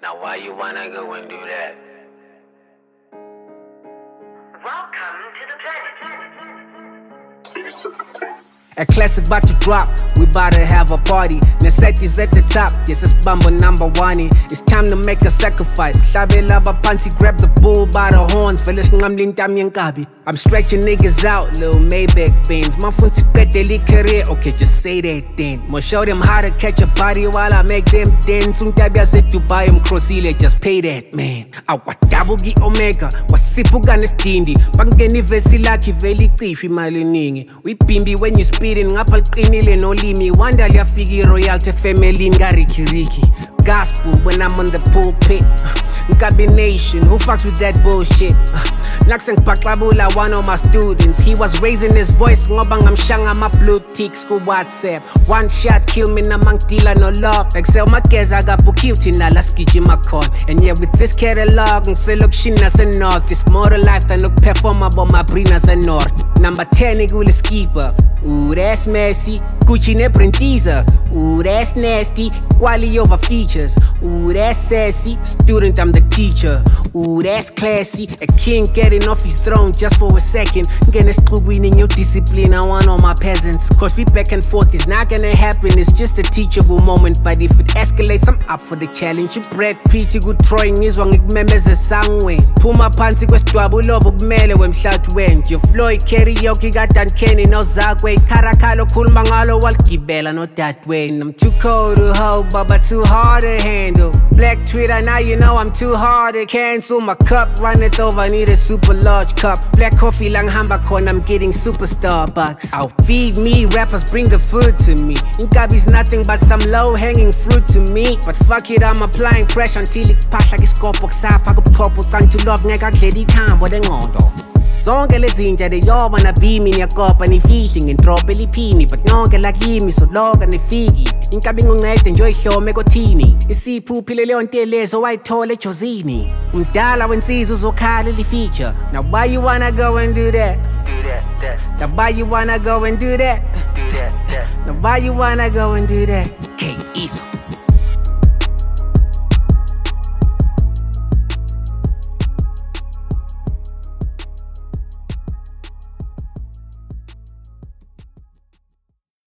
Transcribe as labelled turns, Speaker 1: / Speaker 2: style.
Speaker 1: Now why you wanna go and do that?
Speaker 2: Welcome to the planet.
Speaker 3: A classic about to drop, we bout to have a party. Necessities at the top, yes it's Bumbo number one. It's time to make a sacrifice. Hlabela abapansi, grab the bull by the horns. I'm stretching niggas out, little Maybach beans. My phone to get their career, okay just say that then. Mo show them how to catch a body while I make them dance. Untabia said to buy them crossile, just pay that man. Awadabugi omega, wasipuga nestindi. Bangeni vesi laki veli tifi maliningi. We bimbi when you speeding, ngapal qinile no limi. Wanda liyafiki royalty family ngarikiriki. Gospel when I'm on the pulpit. Combination, who fucks with that bullshit? Nakseng Paklabula, one of my students. He was raising his voice, ngobang I'm shanga my blue ticks ku WhatsApp. One shot kill me namang tila no love. Excel makeza gapukiuti na laskiji makon. And yeah, with this catalog, ngselok shina sa north. It's more life than look perform about my brina sa north. Number 10 igule skipper. Ooh, that's messy. Gucci ne prentiza. Ooh, that's nasty. Quality over features. Ooh, that's sassy. Student, I'm the teacher. Ooh, that's classy. A king getting off his throne just for a second. Gonna screw in your discipline. I want all my peasants. Cause we back and forth is not gonna happen. It's just a teachable moment. But if it escalates, I'm up for the challenge. You Brad Pitt, you good throwing is wrong. Igmemeza sangwe. Puma pansi kwesitwabu love kumele wemhlathu went. Your Floyd karaoke got Dan Kenny no Zagwe. Karakalo khuluma ngalo walgibela no that way. I'm too cold to hold, but too hard to handle. Black Twitter, now you know I'm too hard to cancel. My cup, run it over, need a super large cup. Black coffee, lang hamba corn, I'm getting super Starbucks. I'll feed me, rappers bring the food to me. Inkabi's nothing but some low-hanging fruit to me. But fuck it, I'm applying pressure until it pass like it's kopok sa pagupkopo. Time to love, ngekakhledi thambo lenqondo. Zonke lezinja they all wanna be me ngiyakopa nifihli ngidrope liphini but nonke lakimi so loka nifiki inkabi ngoncede nje oyihlome kothini isiphuphile leyo ntelezo wayithola ejozini umdala wensizwe uzokhala li-feature. Now why you wanna go and do that? Now why you wanna go and do that? Now why you wanna go and do that? K-Easo.